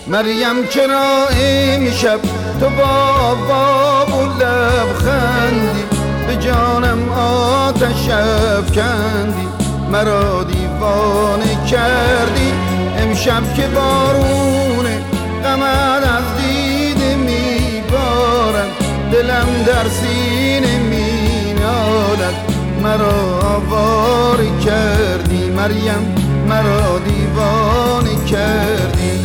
مریم چرا امشب تو با باب و لبخندی به جانم آتش افکندی، مرا دیوانه کردی. امشب که بارونه غمت از دیده میبارد، دلم در سینه مینالد. مرا آواره کردی مریم، مرا دیوانه کردی.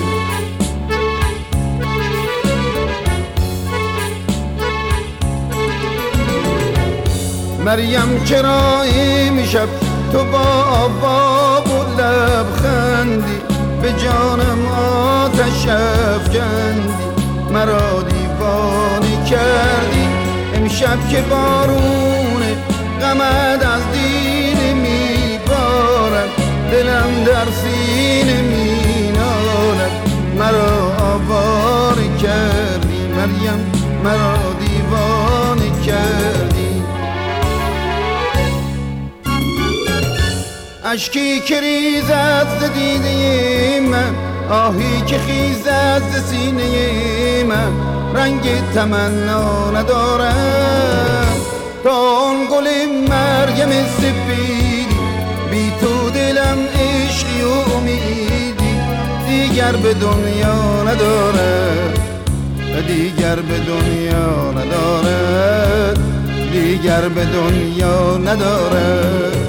مریم چرا امشب تو با باب و لبخندی به جانم آتش افکندی، مرا دیوانه کردی. امشب که بارونه غمت از دیده میبارد، دلم در سینه مینالد. مرا آواره کردی مریم، مرا دیوانه کردی. اشکی که ریزد ز دیده من، آهی که خیزد ز سینه من، رنگ تمنا ندارم تا آن گل مریم سپیدی. بی تو دلم عشقی و امیدی دیگر به دنیا ندارد، دیگر به دنیا ندارد، دیگر به دنیا ندارد.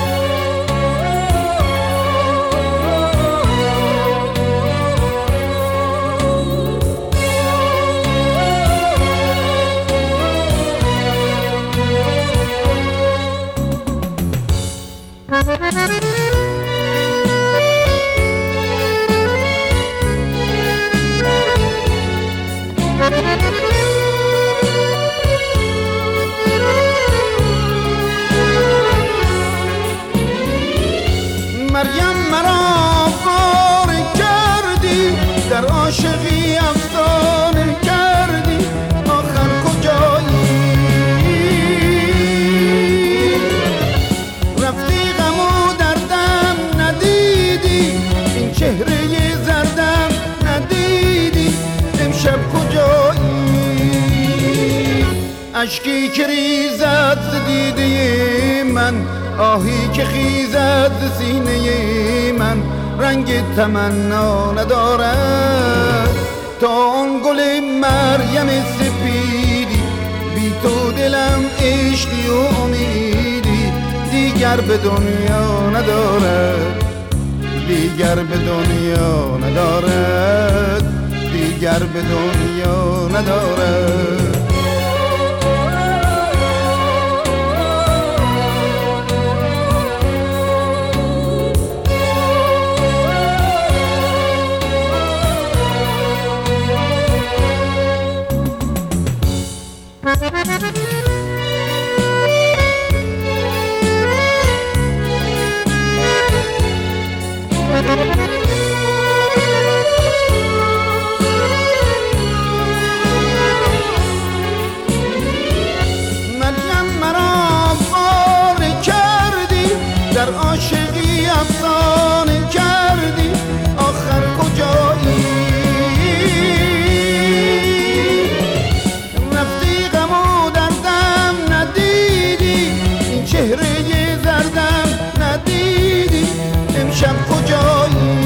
مریم مرا واره کردی، در عاشقی افسانه کردی، آخر کجایی؟ رفتی غم و دردم ندیدی، این چهره زردم ندیدی، امشب کجایی؟ اشکی که ریزد ز دیده من، آهی که خیزد ز سینه من، رنگ تمنا ندارد تا آن گل مریم سپیدی. بی تو دلم عشقی و امیدی دیگر به دنیا ندارد، دیگر به دنیا ندارد، دیگر به دنیا ندارد. مریم مرا واره کردی، در عاشقی افسانه کردی، آخر کجایی؟ رفتی غم و دردم ندیدی، این چهره زردم ندیدی، امشب کجایی؟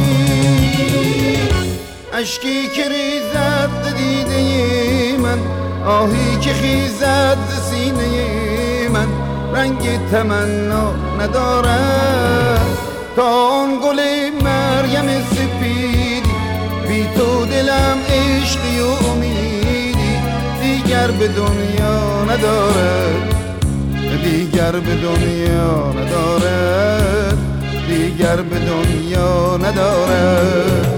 اشکی که ریزد دیده من، آهی که خیزد سینه من، رنگ تمنا ندارد تا آن گل مریم سپیدی. بی تو دلم عشقی و امیدی دیگر به دنیا ندارد، دیگر به دنیا ندارد، دیگر به دنیا ندارد.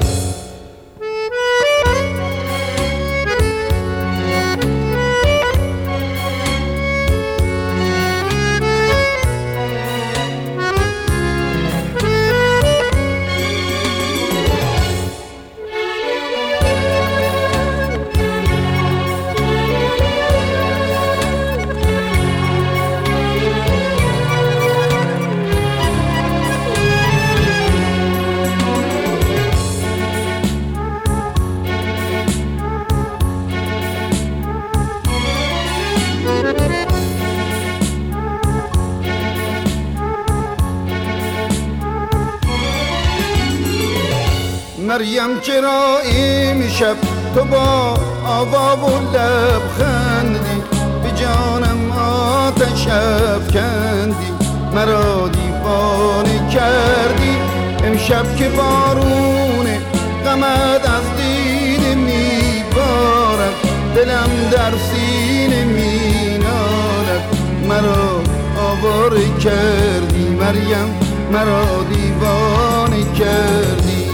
مریم چرا امشب تو با آوا و لبخندی به جانم آتش افکندی مرا دیوانه کردی امشب که بارون غمت از دیده میبارد دلم در سینه مینالد مرا آواره کردی مریم مرا دیوانه کردی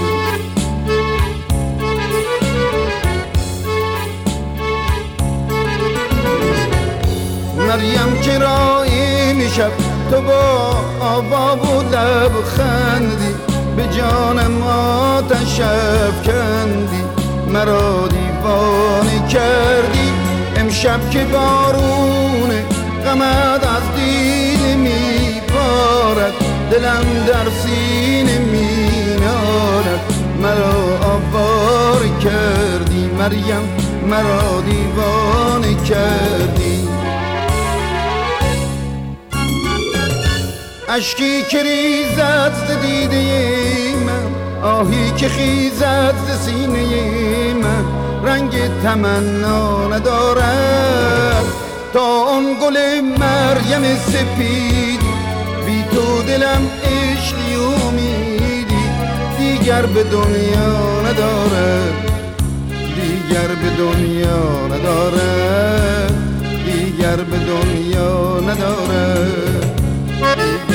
مریم چرا امشب تو با آوا و لبخندی به جانم آتش افکندی مرا دیوانه کردی امشب که بارون غمت از دیده میبارد دلم در سینه مینالد مرا آواره کردی مریم مرا دیوانه کردی اشکی که ریزد ز دیده من آهی که خیزد ز سینه من رنگ تمنا ندارد تا آن گل مریم سپید بی تو دلم عشقی امیدی دیگر به دنیا ندارد دیگر به دنیا ندارد دیگر به دنیا ندارد